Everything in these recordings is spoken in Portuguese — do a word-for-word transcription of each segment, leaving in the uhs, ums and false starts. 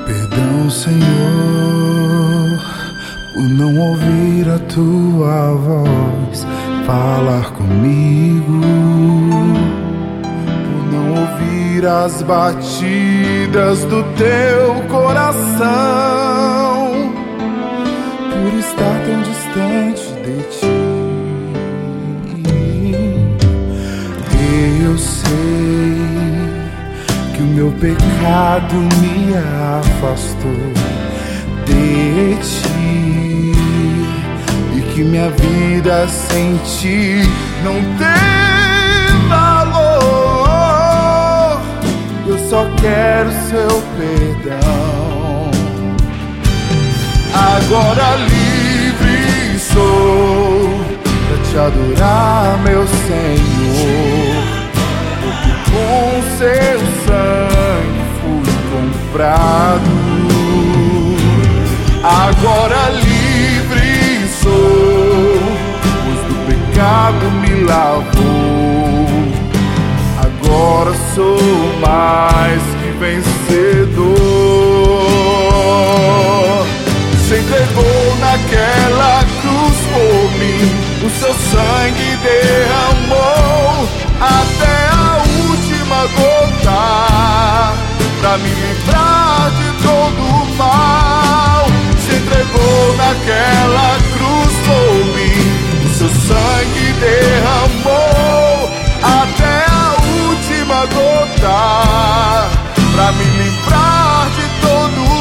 Perdão, Senhor, por não ouvir a tua voz falar comigo, por não ouvir as batidas do teu coração, por estar tão distante de ti. Eu sei que o meu pecado me afastou de ti e que minha vida sem ti não tem valor. Eu só quero seu perdão. Agora livre sou pra te adorar, meu Senhor, porque com seu sangue fui comprado. Agora livre sou, pois do pecado me lavou. Agora sou mais que vencedor. Se entregou naquela cruz por mim, o seu sangue derramou até a última gota, pra me livrar de todo o mal. Se entregou naquela cruz por mim, o seu sangue derramou até a última gota, pra me livrar de todo o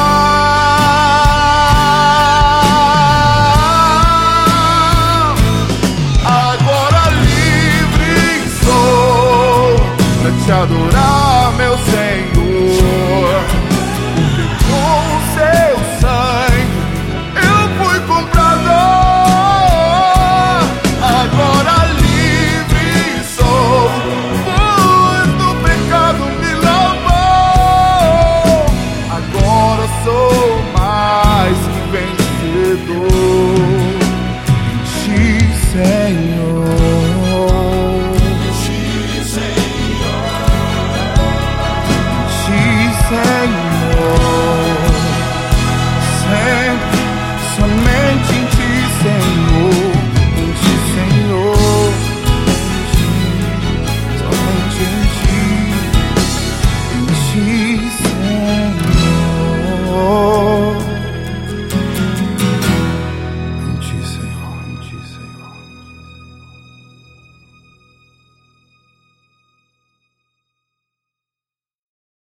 mal. Agora livre sou pra te adorar, meu Senhor, porque com seu sangue eu fui comprado. Agora livre sou, pois do pecado me lavou. Agora sou mais que vencedor em ti, Senhor. Em ti, Senhor.